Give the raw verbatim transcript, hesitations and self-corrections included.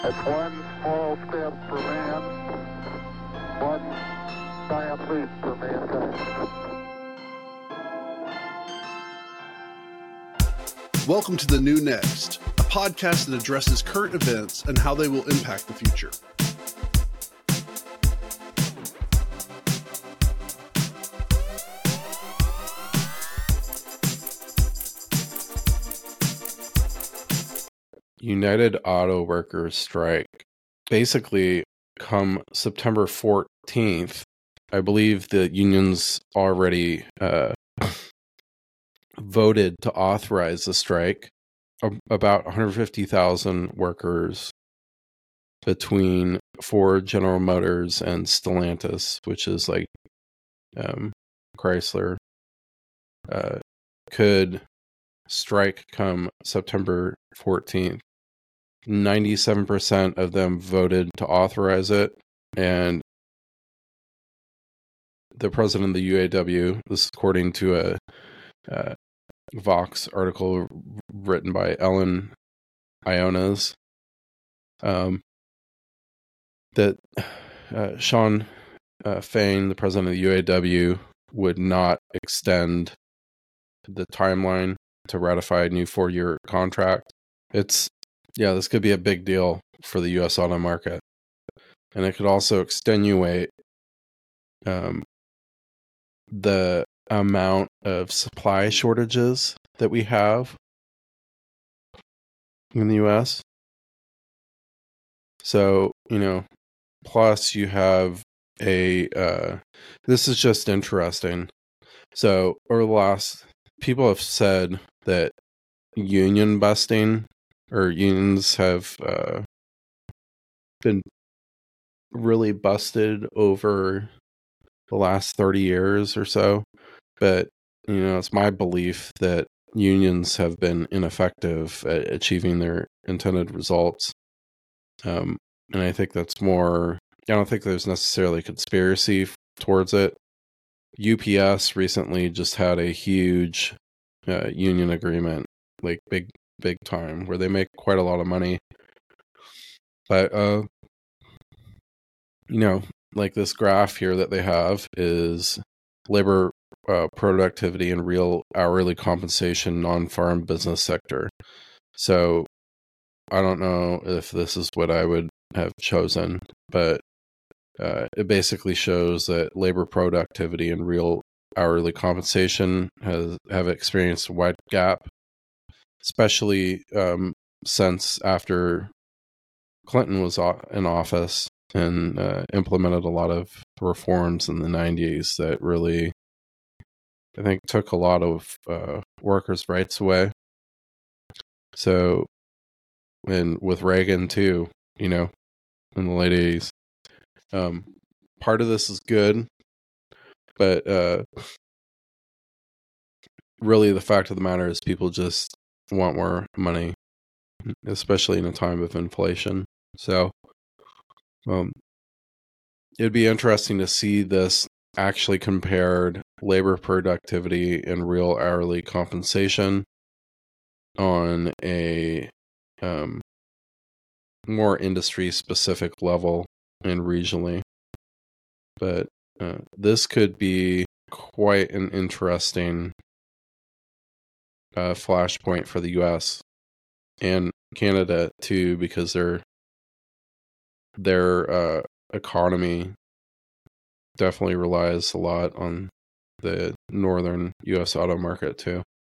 It's one small step for man, one giant leap for mankind. Welcome to The New Next, a podcast that addresses current events and how they will impact the future. United Auto Workers strike. Basically, come September fourteenth, I believe the unions already uh, voted to authorize the strike. About one hundred fifty thousand workers between Ford, General Motors, and Stellantis, which is like um, Chrysler, uh, could strike come September fourteenth. ninety-seven percent of them voted to authorize it, and the president of the U A W, this is according to a uh, Vox article written by Ellen Ionas, um, that uh, Sean uh, Fain, the president of the U A W, would not extend the timeline to ratify a new four-year contract. It's Yeah, this could be a big deal for the U S auto market. And it could also extenuate um, the amount of supply shortages that we have in the U S. So, you know, plus you have a, uh, this is just interesting. So, over the last, people have said that union busting or unions have uh, been really busted over the last thirty years or so. But, you know, it's my belief that unions have been ineffective at achieving their intended results. Um, and I think that's more, I don't think there's necessarily conspiracy towards it. U P S recently just had a huge uh, union agreement, like big, big time, where they make quite a lot of money. But, uh, you know, like this graph here that they have is labor uh, productivity and real hourly compensation, non-farm business sector. So I don't know if this is what I would have chosen, but uh, it basically shows that labor productivity and real hourly compensation has have experienced a wide gap, especially um, since after Clinton was in office and uh, implemented a lot of reforms in the nineties that really, I think, took a lot of uh, workers' rights away. So, and with Reagan too, you know, in the late eighties, um, part of this is good, but uh, really the fact of the matter is people just want more money, especially in a time of inflation. So, um, it'd be interesting to see this actually compared, labor productivity and real hourly compensation on a um, more industry specific level and regionally. But uh, this could be quite an interesting uh, flashpoint for the U S and Canada too, because their their uh, economy definitely relies a lot on the northern U S auto market too.